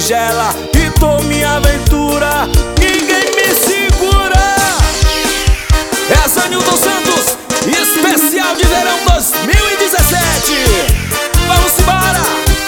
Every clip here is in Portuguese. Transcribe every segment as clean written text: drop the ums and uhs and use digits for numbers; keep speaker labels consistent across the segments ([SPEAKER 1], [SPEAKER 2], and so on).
[SPEAKER 1] gela e tô minha aventura, ninguém me segura. É Zanilton Santos, especial de verão 2017. Vamos embora!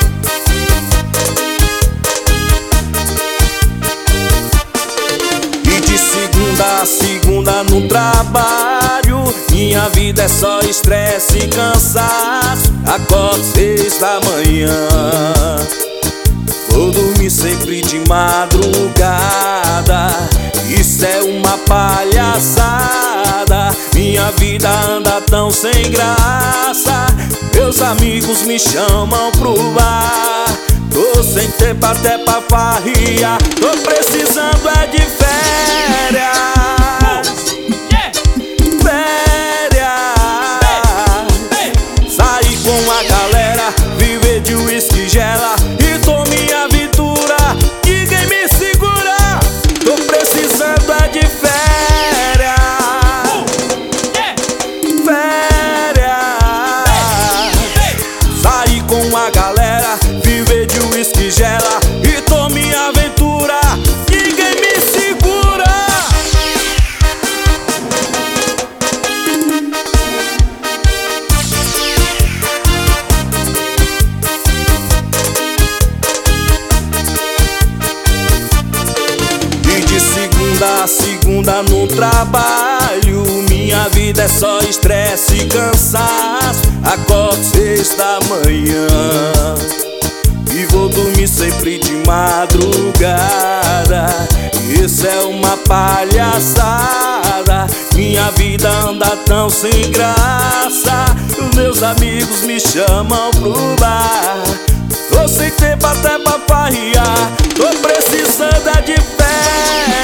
[SPEAKER 1] E de segunda a segunda no trabalho, minha vida é só estresse e cansaço. Acordo 6 da manhã, vou dormir sempre de madrugada. Isso é uma palhaçada, minha vida anda tão sem graça. Meus amigos me chamam pro bar, tô sem tempo até pra farria, tô precisando é de férias. Sair com a galera, viver de uísque gela e tô minha aventura, ninguém me segura. Tô precisando é de férias. Sair com a galera, viver de uísque gela e tô minha aventura, ninguém me segura. E de segunda a segunda no trabalho, minha vida é só estresse e cansaço. Acordo 6 da manhã e vou dormir sempre de madrugada. Isso é uma palhaçada, minha vida anda tão sem graça. Meus amigos me chamam pro bar, tô sem tempo até pra farriar, tô precisando é de férias.